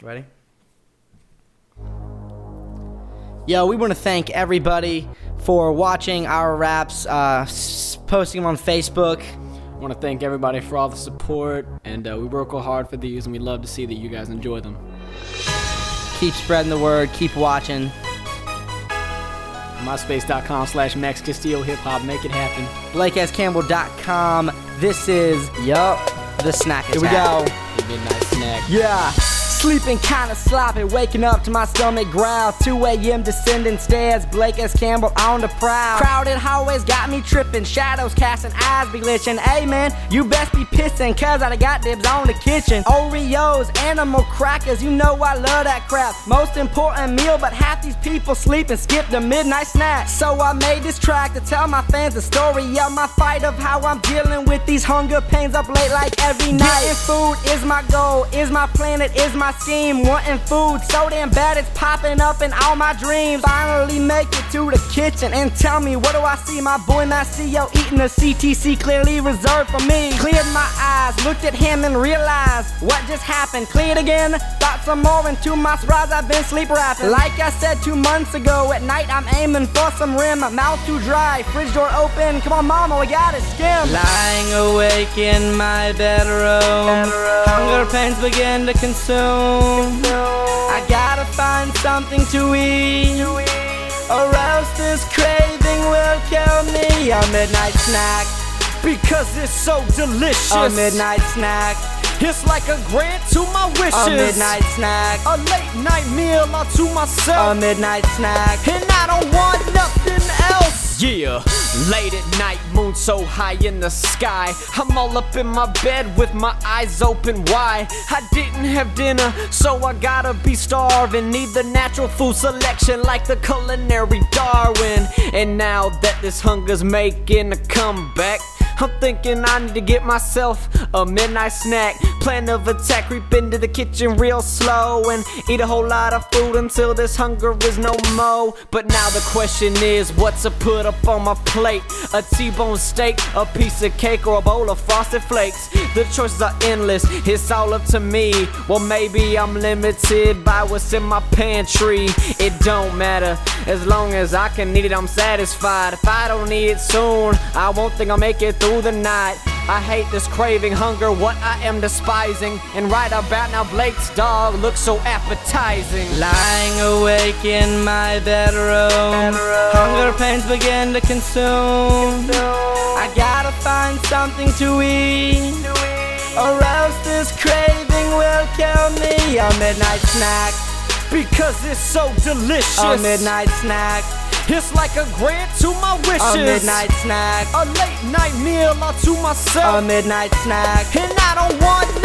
Ready? Yo, we want to thank everybody for watching our raps, posting them on Facebook. I want to thank everybody for all the support, and we work real hard for these, and we love to see that you guys enjoy them. Keep spreading the word. Keep watching. MySpace.com/Max Castillo Hip Hop. Make it happen. BlakeSCampbell.com. This is, the snack attack. Here we go. The midnight snack. Yeah. Sleeping kinda sloppy, waking up to my stomach growl. 2 a.m. descending stairs, Blake S. Campbell on the prowl. Crowded hallways got me tripping, shadows casting, eyes be glitching. Hey man, you best be pissing, cause I got dibs on the kitchen. Oreos, animal crackers, you know I love that crap. Most important meal, but half these people sleep and skip the midnight snack. So I made this track to tell my fans the story of my fight, of how I'm dealing with these hunger pains up late like every night. Getting food is my goal, is my planet, is my scheme. Wanting food so damn bad it's popping up in all my dreams. Finally make it to the kitchen and tell me, what do I see? My boy Maceo eating a CTC clearly reserved for me. Cleared my eyes, looked at him and realized what just happened. Cleared again, thought some more into my surprise. I've been sleep rapping. Like I said 2 months ago, at night I'm aiming for some rim. Mouth too dry, fridge door open. Come on mama, we gotta skim. Lying awake in my bedroom, hunger pains begin to consume. I gotta find something to eat, or else this craving will kill me. A midnight snack, Because it's so delicious. a midnight snack, It's like a grant to my wishes. a midnight snack, A late night meal all to a myself. midnight snack. And I don't want nothing else. Yeah, late at night, moon so high in the sky. I'm all up in my bed with my eyes open wide. I didn't have dinner, so I gotta be starving. Need the natural food selection like the culinary Darwin. And now that this hunger's making a comeback, I'm thinking I need to get myself a midnight snack. Plan of attack, creep into the kitchen real slow and eat a whole lot of food until this hunger is no more. But now the question is, what's to put up on my plate? A T-bone steak, a piece of cake, or a bowl of Frosted Flakes? The choices are endless, it's all up to me. Well, maybe I'm limited by what's in my pantry. It don't matter, as long as I can eat it, I'm satisfied. If I don't eat it soon, I won't think I'll make it through the night. I hate this craving, hunger, what I am despising. And right about now, Blake's dog looks so appetizing. Lying awake in my bedroom, hunger pains begin to consume. I gotta find something to eat, or else this craving will kill me. A midnight snack, Because it's so delicious. a midnight snack, It's like a grant to my wishes. a midnight snack, A late night meal all to myself. a midnight snack. And I don't want